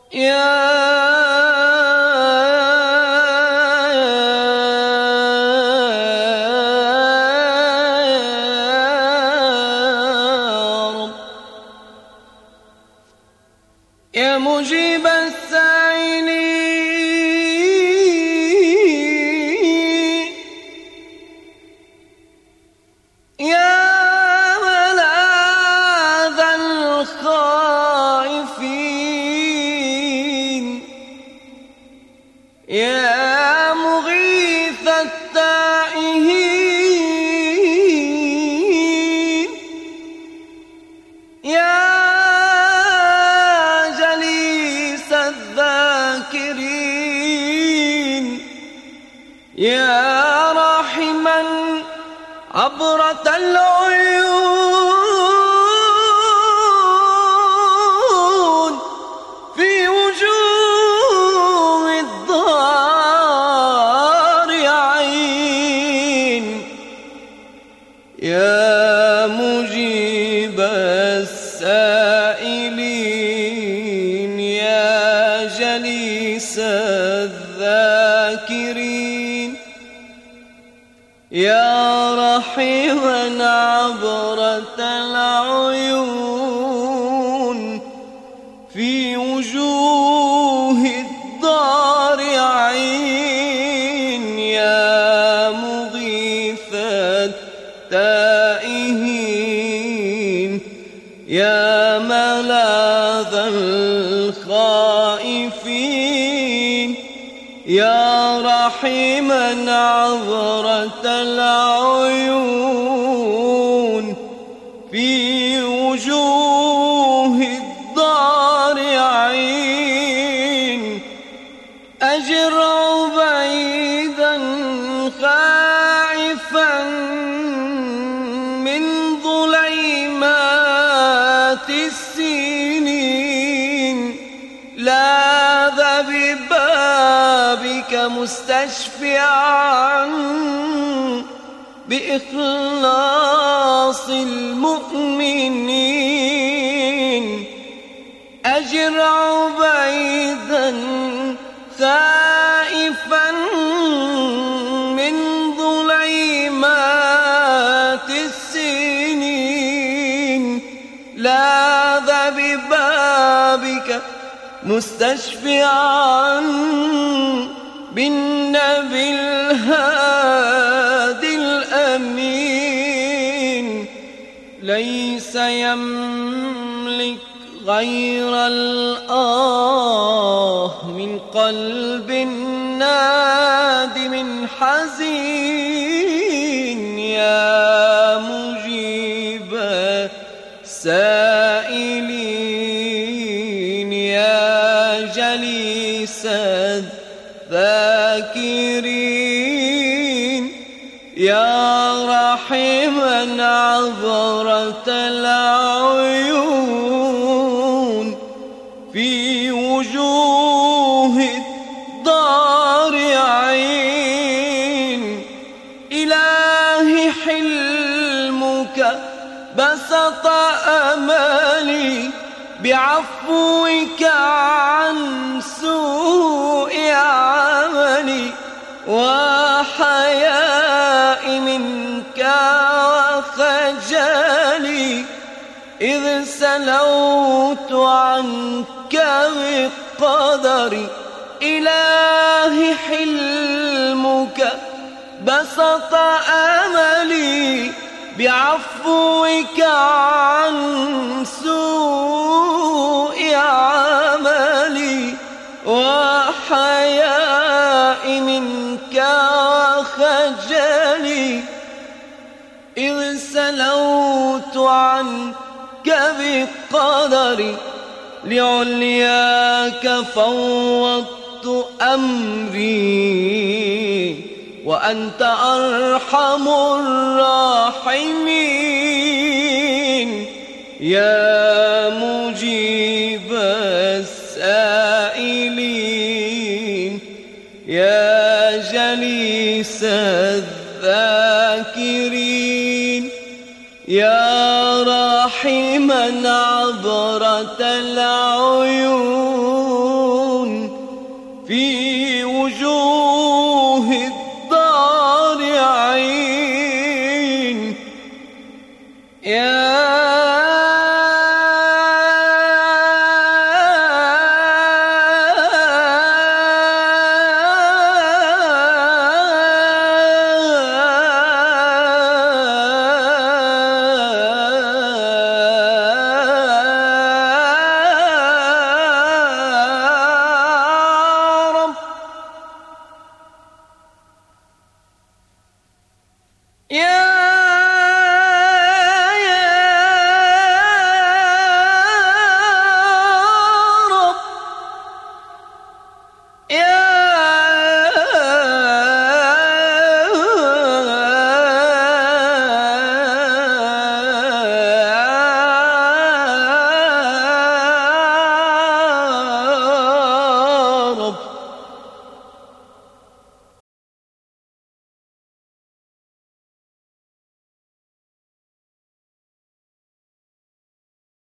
يا رب، يا مجيب السائلين، يا ملاذ الخائفين، يا مغيث التائهين، يا جليس الذاكرين، يا راحما عبرة العيون في وجوه الضارعين، يا مجيب السائلين، يا جليس الذاكرين، يا رحيما عبرة العيون في وجوه الضارعين، يا مغيث التائهين، يا ملاذ الخائفين، يا رحيما عبرة العيون في وجوه الضارعين، أجر عبيدا خائفا من ظليمات السنين، لاذ ببابك مستشفعا بإخلاص المؤمنين، أجر عبيدا خائفا من ظليمات السنين، لاذ ببابك مستشفعا بالنبي الهادي الأمين، ليس يملك غير من قلب نادم حزين، يا مجيب السائلين، يا جليس الذاكرين، يا رحيما عبرة العيون في وجوه الضارعين، إلهي حلمك بسط أملي بعفوك عن سوء عملي، وحيائي منك وخجلي إذ سلوت عنك بقدري، إلهي حلمك بسط أملي بعفوك عن سوء عملي، وحيائي منك وخجلي إذ سلوت عنك بقدري، لعلياك فوضت أمري وأنت أرحم الراحمين، يا مجيب السائلين، يا جليس الذاكرين، يا راحما عبرة العالمين.